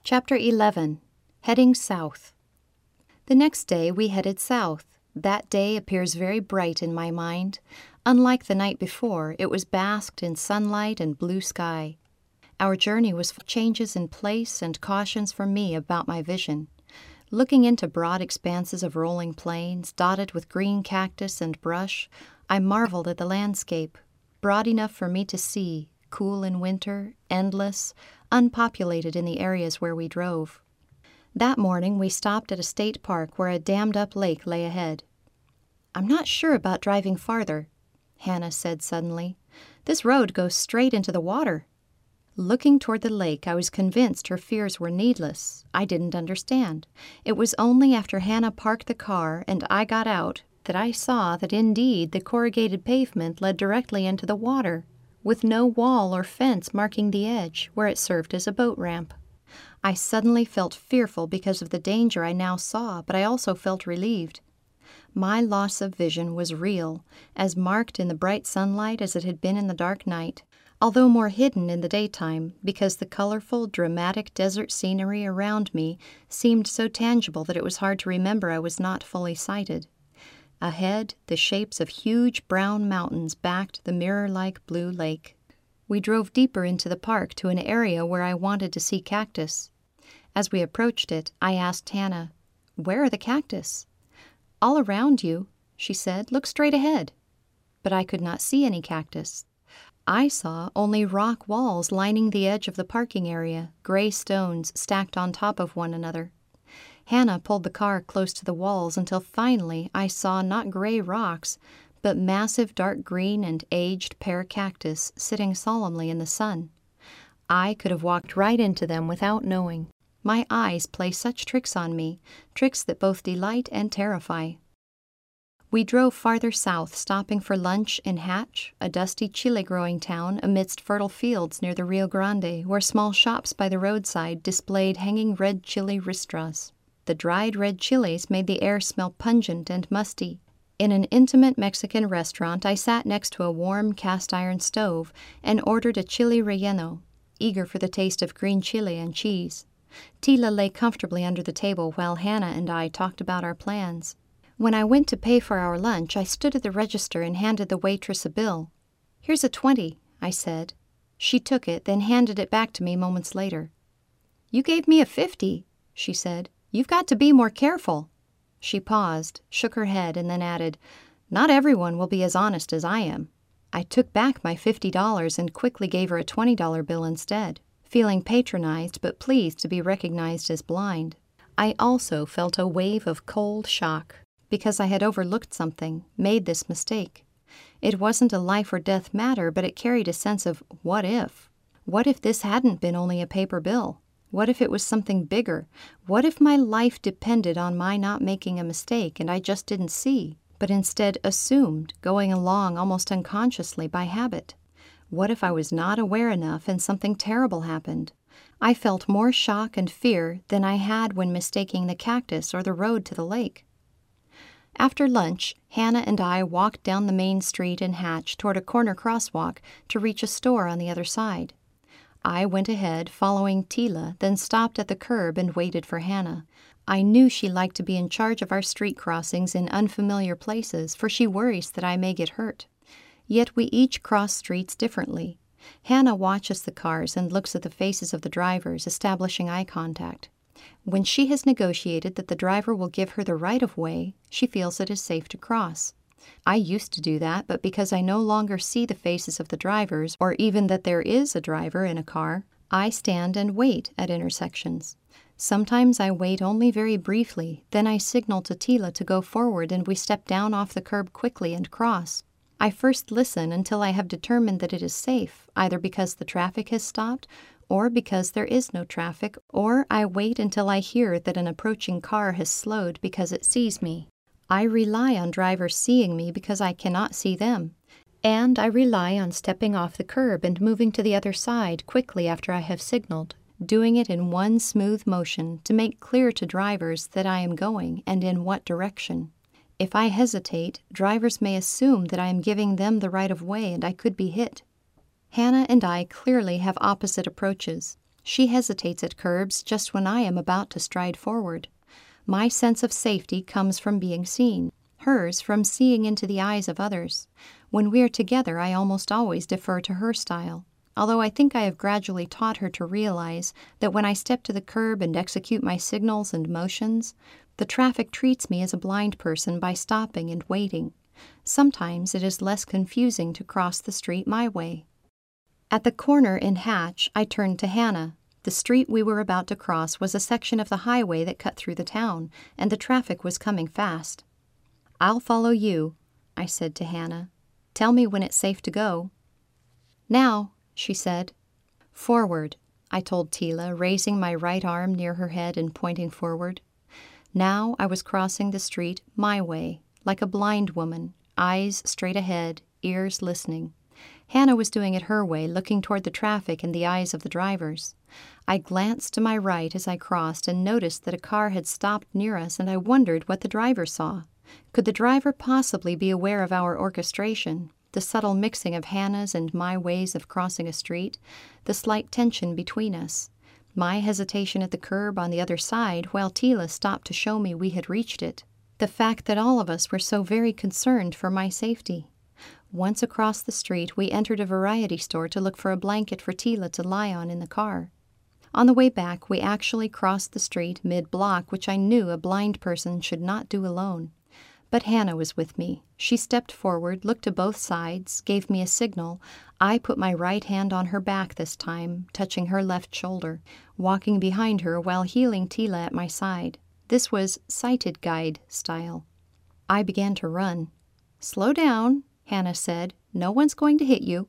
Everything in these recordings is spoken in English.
Chapter 11. Heading South. The next day we headed south. That day appears very bright in my mind. Unlike the night before, it was basked in sunlight and blue sky. Our journey was full of changes in place and cautions for me about my vision. Looking into broad expanses of rolling plains, dotted with green cactus and brush, I marveled at the landscape, broad enough for me to see, cool in winter, endless, unpopulated in the areas where we drove. That morning we stopped at a state park where a dammed-up lake lay ahead. "I'm not sure about driving farther," Hannah said suddenly. "This road goes straight into the water." Looking toward the lake, I was convinced her fears were needless. I didn't understand. It was only after Hannah parked the car and I got out that I saw that indeed the corrugated pavement led directly into the water, with no wall or fence marking the edge where it served as a boat ramp. I suddenly felt fearful because of the danger I now saw, but I also felt relieved. My loss of vision was real, as marked in the bright sunlight as it had been in the dark night, although more hidden in the daytime, because the colorful, dramatic desert scenery around me seemed so tangible that it was hard to remember I was not fully sighted. Ahead, the shapes of huge brown mountains backed the mirror-like blue lake. We drove deeper into the park to an area where I wanted to see cactus. As we approached it, I asked Hannah, "Where are the cactus?" "All around you," she said. "Look straight ahead." But I could not see any cactus. I saw only rock walls lining the edge of the parking area, gray stones stacked on top of one another. Hannah pulled the car close to the walls until finally I saw not gray rocks, but massive dark green and aged pear cactus sitting solemnly in the sun. I could have walked right into them without knowing. My eyes play such tricks on me, tricks that both delight and terrify. We drove farther south, stopping for lunch in Hatch, a dusty chile-growing town amidst fertile fields near the Rio Grande, where small shops by the roadside displayed hanging red chili ristras. The dried red chilies made the air smell pungent and musty. In an intimate Mexican restaurant, I sat next to a warm cast-iron stove and ordered a chili relleno, eager for the taste of green chili and cheese. Tila lay comfortably under the table while Hannah and I talked about our plans. When I went to pay for our lunch, I stood at the register and handed the waitress a bill. "Here's a 20, I said. She took it, then handed it back to me moments later. "You gave me a 50, she said. "You've got to be more careful." She paused, shook her head, and then added, "Not everyone will be as honest as I am." I took back my $50 and quickly gave her a $20 bill instead, feeling patronized but pleased to be recognized as blind. I also felt a wave of cold shock, because I had overlooked something, made this mistake. It wasn't a life or death matter, but it carried a sense of what if? What if this hadn't been only a paper bill? What if it was something bigger? What if my life depended on my not making a mistake and I just didn't see, but instead assumed, going along almost unconsciously by habit? What if I was not aware enough and something terrible happened? I felt more shock and fear than I had when mistaking the cactus or the road to the lake. After lunch, Hannah and I walked down the main street in Hatch toward a corner crosswalk to reach a store on the other side. I went ahead, following Tila, then stopped at the curb and waited for Hannah. I knew she liked to be in charge of our street crossings in unfamiliar places, for she worries that I may get hurt. Yet we each cross streets differently. Hannah watches the cars and looks at the faces of the drivers, establishing eye contact. When she has negotiated that the driver will give her the right-of-way, she feels it is safe to cross. I used to do that, but because I no longer see the faces of the drivers, or even that there is a driver in a car, I stand and wait at intersections. Sometimes I wait only very briefly, then I signal to Tila to go forward and we step down off the curb quickly and cross. I first listen until I have determined that it is safe, either because the traffic has stopped, or because there is no traffic, or I wait until I hear that an approaching car has slowed because it sees me. I rely on drivers seeing me because I cannot see them, and I rely on stepping off the curb and moving to the other side quickly after I have signaled, doing it in one smooth motion to make clear to drivers that I am going and in what direction. If I hesitate, drivers may assume that I am giving them the right of way and I could be hit. Hannah and I clearly have opposite approaches. She hesitates at curbs just when I am about to stride forward. My sense of safety comes from being seen, hers from seeing into the eyes of others. When we are together, I almost always defer to her style, although I think I have gradually taught her to realize that when I step to the curb and execute my signals and motions, the traffic treats me as a blind person by stopping and waiting. Sometimes it is less confusing to cross the street my way. At the corner in Hatch, I turned to Hannah. The street we were about to cross was a section of the highway that cut through the town, and the traffic was coming fast. "I'll follow you," I said to Hannah. "Tell me when it's safe to go." "Now," she said. "Forward," I told Tila, raising my right arm near her head and pointing forward. Now I was crossing the street my way, like a blind woman, eyes straight ahead, ears listening. Hannah was doing it her way, looking toward the traffic and the eyes of the drivers. I glanced to my right as I crossed and noticed that a car had stopped near us, and I wondered what the driver saw. Could the driver possibly be aware of our orchestration, the subtle mixing of Hannah's and my ways of crossing a street, the slight tension between us, my hesitation at the curb on the other side while Tila stopped to show me we had reached it, the fact that all of us were so very concerned for my safety. Once across the street, we entered a variety store to look for a blanket for Tila to lie on in the car. On the way back, we actually crossed the street mid-block, which I knew a blind person should not do alone. But Hannah was with me. She stepped forward, looked to both sides, gave me a signal. I put my right hand on her back this time, touching her left shoulder, walking behind her while heeling Tila at my side. This was sighted guide style. I began to run. "Slow down," Hannah said. "No one's going to hit you."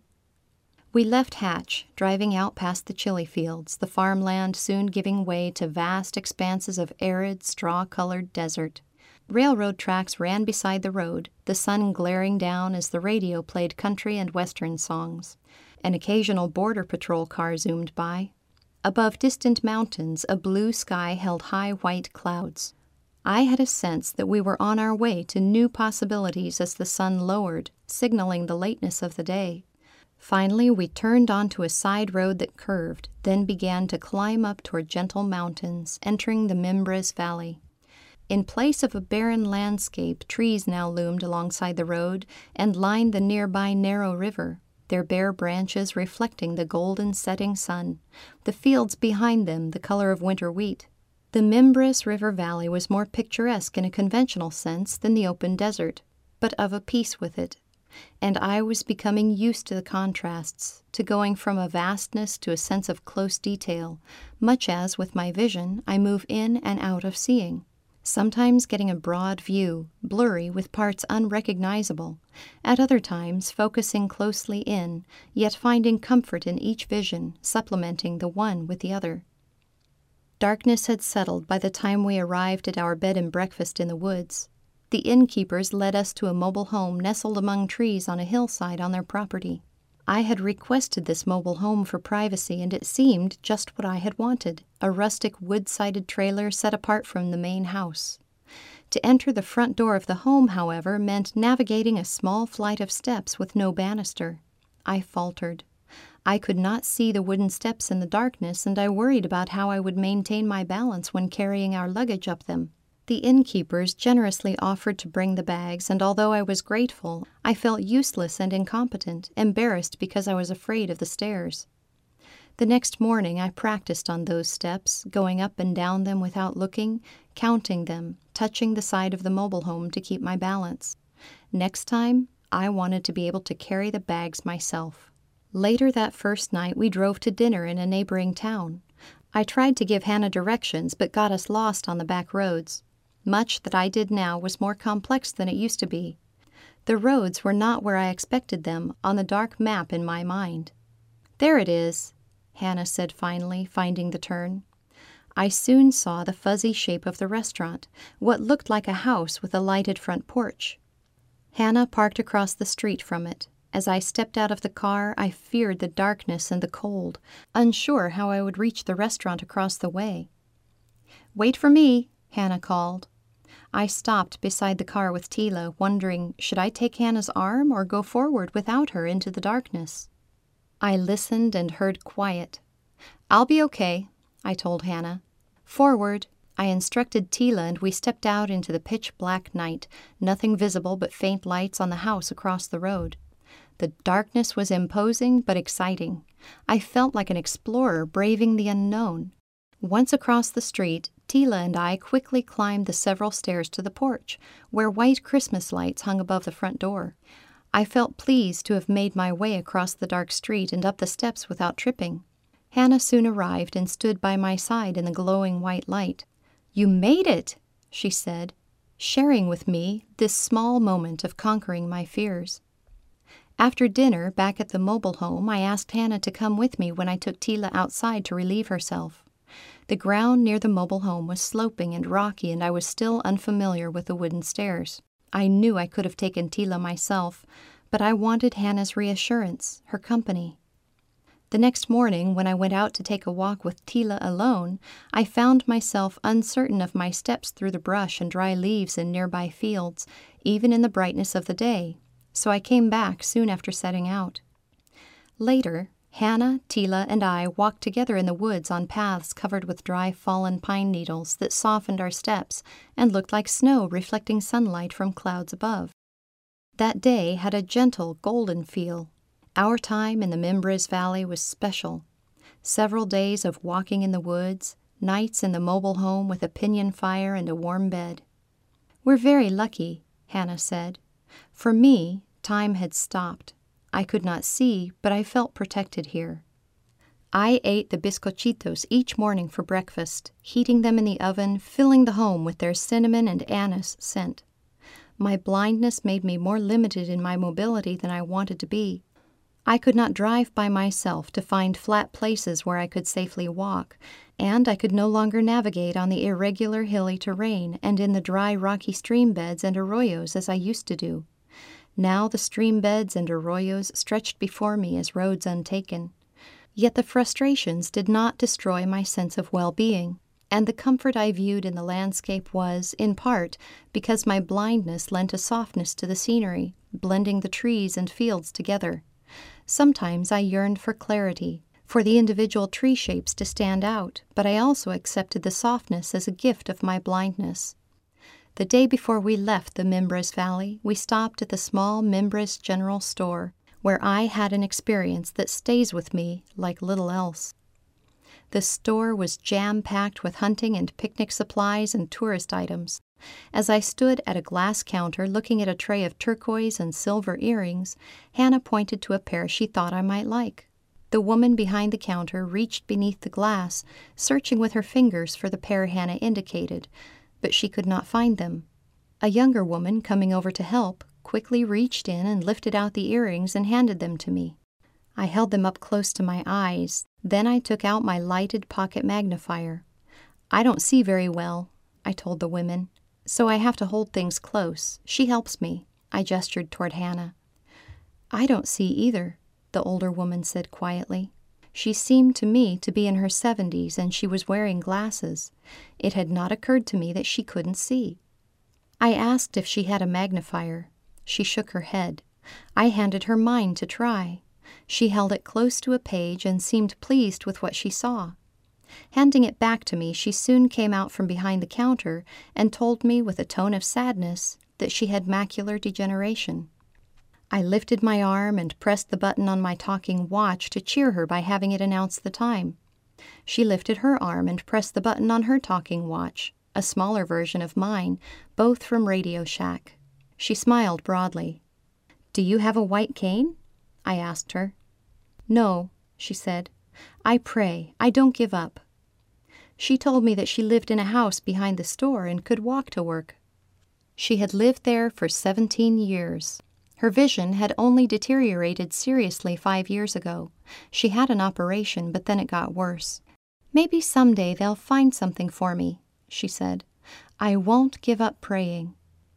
We left Hatch, driving out past the chili fields, the farmland soon giving way to vast expanses of arid, straw-colored desert. Railroad tracks ran beside the road, the sun glaring down as the radio played country and western songs. An occasional border patrol car zoomed by. Above distant mountains, a blue sky held high white clouds. I had a sense that we were on our way to new possibilities as the sun lowered, signaling the lateness of the day. Finally, we turned onto a side road that curved, then began to climb up toward gentle mountains, entering the Mimbres Valley. In place of a barren landscape, trees now loomed alongside the road and lined the nearby narrow river, their bare branches reflecting the golden setting sun, the fields behind them the color of winter wheat. The Mimbres River Valley was more picturesque in a conventional sense than the open desert, but of a piece with it, and I was becoming used to the contrasts, to going from a vastness to a sense of close detail, much as, with my vision, I move in and out of seeing, sometimes getting a broad view, blurry with parts unrecognizable, at other times focusing closely in, yet finding comfort in each vision, supplementing the one with the other. Darkness had settled by the time we arrived at our bed and breakfast in the woods. The innkeepers led us to a mobile home nestled among trees on a hillside on their property. I had requested this mobile home for privacy, and it seemed just what I had wanted, a rustic wood-sided trailer set apart from the main house. To enter the front door of the home, however, meant navigating a small flight of steps with no banister. I faltered. I could not see the wooden steps in the darkness, and I worried about how I would maintain my balance when carrying our luggage up them. The innkeepers generously offered to bring the bags, and although I was grateful, I felt useless and incompetent, embarrassed because I was afraid of the stairs. The next morning I practiced on those steps, going up and down them without looking, counting them, touching the side of the mobile home to keep my balance. Next time, I wanted to be able to carry the bags myself. Later that first night, we drove to dinner in a neighboring town. I tried to give Hannah directions, but got us lost on the back roads. Much that I did now was more complex than it used to be. The roads were not where I expected them on the dark map in my mind. "There it is," Hannah said finally, finding the turn. I soon saw the fuzzy shape of the restaurant, what looked like a house with a lighted front porch. Hannah parked across the street from it. As I stepped out of the car, I feared the darkness and the cold, unsure how I would reach the restaurant across the way. "Wait for me," Hannah called. I stopped beside the car with Tila, wondering, should I take Hannah's arm or go forward without her into the darkness? I listened and heard quiet. "I'll be okay," I told Hannah. "Forward," I instructed Tila, and we stepped out into the pitch-black night, nothing visible but faint lights on the house across the road. The darkness was imposing but exciting. I felt like an explorer braving the unknown. Once across the street, Tila and I quickly climbed the several stairs to the porch, where white Christmas lights hung above the front door. I felt pleased to have made my way across the dark street and up the steps without tripping. Hannah soon arrived and stood by my side in the glowing white light. "You made it," she said, sharing with me this small moment of conquering my fears. After dinner, back at the mobile home, I asked Hannah to come with me when I took Tila outside to relieve herself. The ground near the mobile home was sloping and rocky, and I was still unfamiliar with the wooden stairs. I knew I could have taken Tila myself, but I wanted Hannah's reassurance, her company. The next morning, when I went out to take a walk with Tila alone, I found myself uncertain of my steps through the brush and dry leaves in nearby fields, even in the brightness of the day, so I came back soon after setting out. Later, Hannah, Tila, and I walked together in the woods on paths covered with dry fallen pine needles that softened our steps and looked like snow reflecting sunlight from clouds above. That day had a gentle, golden feel. Our time in the Mimbres Valley was special. Several days of walking in the woods, nights in the mobile home with a pinyon fire and a warm bed. "We're very lucky," Hannah said. For me, time had stopped. I could not see, but I felt protected here. I ate the bizcochitos each morning for breakfast, heating them in the oven, filling the home with their cinnamon and anise scent. My blindness made me more limited in my mobility than I wanted to be. I could not drive by myself to find flat places where I could safely walk, and I could no longer navigate on the irregular hilly terrain and in the dry rocky stream beds and arroyos as I used to do. Now the stream beds and arroyos stretched before me as roads untaken. Yet the frustrations did not destroy my sense of well-being, and the comfort I viewed in the landscape was, in part, because my blindness lent a softness to the scenery, blending the trees and fields together. Sometimes I yearned for clarity, for the individual tree shapes to stand out, but I also accepted the softness as a gift of my blindness. The day before we left the Mimbres Valley, we stopped at the small Mimbres General Store, where I had an experience that stays with me like little else. The store was jam-packed with hunting and picnic supplies and tourist items. As I stood at a glass counter looking at a tray of turquoise and silver earrings, Hannah pointed to a pair she thought I might like. The woman behind the counter reached beneath the glass, searching with her fingers for the pair Hannah indicated, but she could not find them. A younger woman, coming over to help, quickly reached in and lifted out the earrings and handed them to me. I held them up close to my eyes. Then I took out my lighted pocket magnifier. "I don't see very well," I told the women, "so I have to hold things close. She helps me." I gestured toward Hannah. "I don't see either," the older woman said quietly. She seemed to me to be in her 70s, and she was wearing glasses. It had not occurred to me that she couldn't see. I asked if she had a magnifier. She shook her head. I handed her mine to try. She held it close to a page and seemed pleased with what she saw. Handing it back to me, she soon came out from behind the counter and told me with a tone of sadness that she had macular degeneration. I lifted my arm and pressed the button on my talking watch to cheer her by having it announce the time. She lifted her arm and pressed the button on her talking watch, a smaller version of mine, both from Radio Shack. She smiled broadly. "Do you have a white cane?" I asked her. "No," she said. "I pray. I don't give up." She told me that she lived in a house behind the store and could walk to work. She had lived there for 17 years. Her vision had only deteriorated seriously 5 years ago. She had an operation, but then it got worse. "Maybe someday they'll find something for me," she said. "I won't give up praying."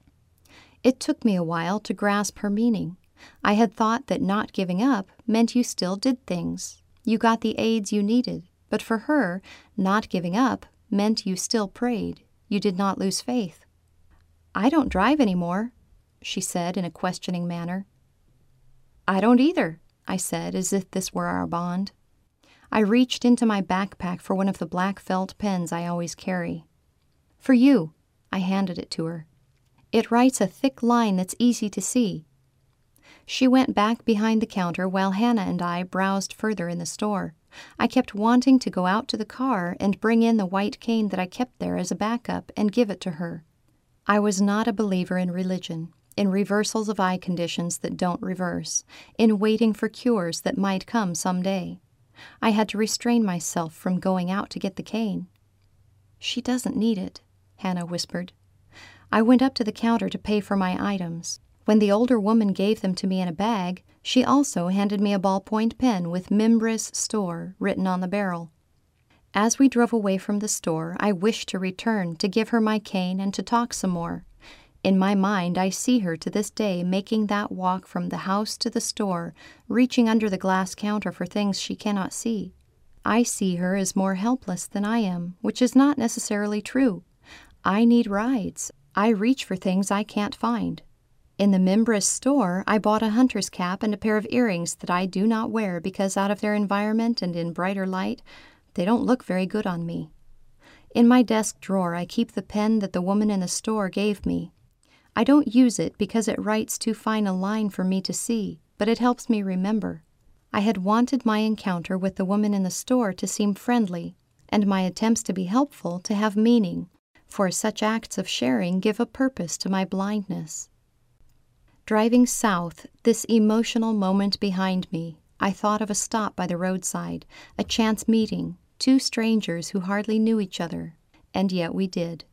It took me a while to grasp her meaning. I had thought that not giving up meant you still did things. You got the aids you needed, but for her, not giving up meant you still prayed. You did not lose faith. "I don't drive anymore," she said in a questioning manner. "I don't either," I said, as if this were our bond. I reached into my backpack for one of the black felt pens I always carry. "For you," I handed it to her. "It writes a thick line that's easy to see." She went back behind the counter while Hannah and I browsed further in the store. I kept wanting to go out to the car and bring in the white cane that I kept there as a backup and give it to her. I was not a believer in religion, in reversals of eye conditions that don't reverse, in waiting for cures that might come someday. I had to restrain myself from going out to get the cane. "She doesn't need it," Hannah whispered. I went up to the counter to pay for my items. When the older woman gave them to me in a bag, she also handed me a ballpoint pen with Mimbres Store written on the barrel. As we drove away from the store, I wished to return to give her my cane and to talk some more. In my mind, I see her to this day making that walk from the house to the store, reaching under the glass counter for things she cannot see. I see her as more helpless than I am, which is not necessarily true. I need rides. I reach for things I can't find. In the Mimbres store, I bought a hunter's cap and a pair of earrings that I do not wear because out of their environment and in brighter light, they don't look very good on me. In my desk drawer, I keep the pen that the woman in the store gave me. I don't use it because it writes too fine a line for me to see, but it helps me remember. I had wanted my encounter with the woman in the store to seem friendly, and my attempts to be helpful to have meaning, for such acts of sharing give a purpose to my blindness. Driving south, this emotional moment behind me, I thought of a stop by the roadside, a chance meeting, two strangers who hardly knew each other, and yet we did.